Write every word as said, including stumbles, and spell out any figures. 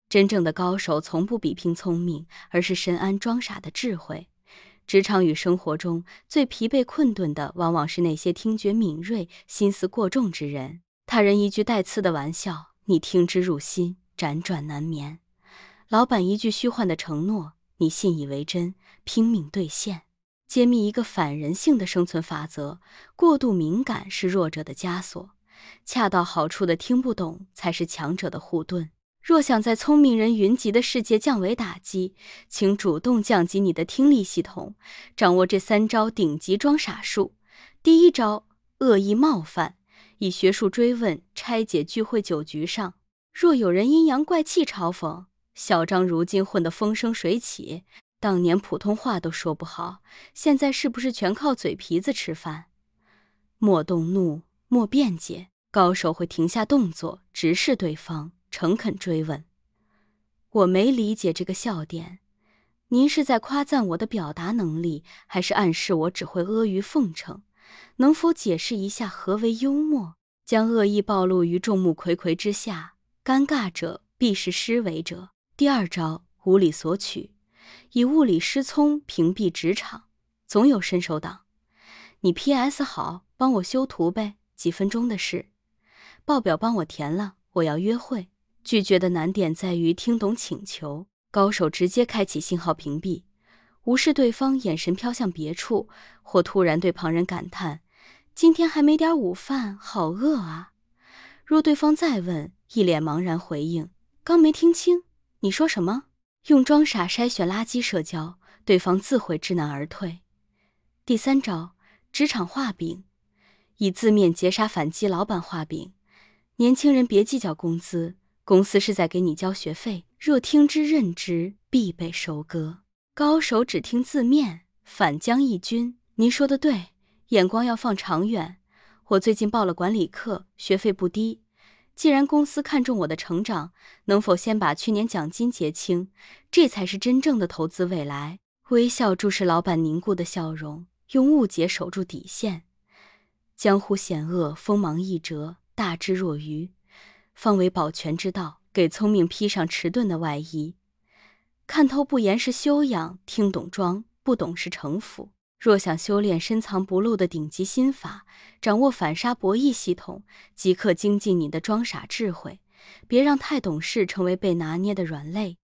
真正的高手从不比拼聪明，而是深谙装傻的智慧。职场与生活中最疲惫困顿的，往往是那些听觉敏锐、心思过重之人。他人一句带刺的玩笑，你听之入心，辗转难眠；老板一句虚幻的承诺，你信以为真，拼命兑现。揭秘一个反人性的生存法则：过度敏感是弱者的枷锁，恰到好处的听不懂才是强者的护盾。若想在聪明人云集的世界降维打击，请主动降级你的听力系统，掌握这三招顶级装傻术。第一招，恶意冒犯，以学术追问拆解聚会酒局上，若有人阴阳怪气嘲讽，小张如今混得风生水起，当年普通话都说不好，现在是不是全靠嘴皮子吃饭？莫动怒，莫辩解，高手会停下动作，直视对方，诚恳追问。我没理解这个笑点，您是在夸赞我的表达能力，还是暗示我只会阿谀奉承？能否解释一下何为幽默？将恶意暴露于众目睽睽之下，尴尬者必是施为者。第二招，无理索取，以物理失聪屏蔽职场。总有伸手党，你 P S 好，帮我修图呗，几分钟的事。报表帮我填了，我要约会。拒绝的难点在于听懂请求，高手直接开启信号屏蔽，无视对方眼神飘向别处，或突然对旁人感叹：今天还没点午饭，好饿啊。若对方再问，一脸茫然回应：刚没听清，你说什么？用装傻筛选垃圾社交，对方自会知难而退。第三招，职场画饼，以字面截杀反击老板画饼。年轻人别计较工资，公司是在给你交学费，若听之任之，必被收割。高手只听字面，反将一军。您说的对，眼光要放长远。我最近报了管理课，学费不低。既然公司看重我的成长，能否先把去年奖金结清？这才是真正的投资未来。微笑注视老板凝固的笑容，用误解守住底线。江湖险恶，锋芒易折，大智若愚，方为保全之道。给聪明披上迟钝的外衣。看透不言是修养，听懂装，不懂是城府。若想修炼深藏不露的顶级心法，掌握反杀博弈系统，即刻精进你的装傻智慧，别让太懂事成为被拿捏的软肋。